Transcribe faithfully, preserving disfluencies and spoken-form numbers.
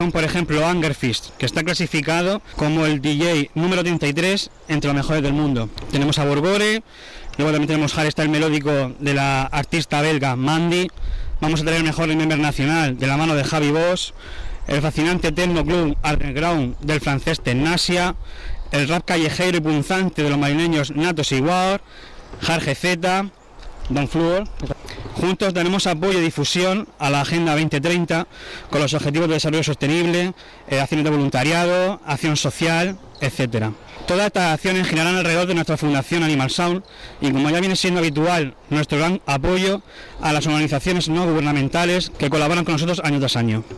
Por ejemplo, Angerfist, que está clasificado como el D J número treinta y tres entre los mejores del mundo. Tenemos a Borbore, luego también tenemos hardstyle melódico de la artista belga Mandy. Vamos a tener el mejor remember nacional de la mano de Javi Bosch, el fascinante techno club underground del francés Tenacia, el rap callejero y punzante de los madrileños Natos y War, Hard G Z, Don Fluor. Juntos daremos apoyo y difusión a la Agenda veinte treinta con los objetivos de desarrollo sostenible, eh, acciones de voluntariado, acción social, etcétera. Todas estas acciones girarán alrededor de nuestra Fundación Animal Sound y, como ya viene siendo habitual, nuestro gran apoyo a las organizaciones no gubernamentales que colaboran con nosotros año tras año.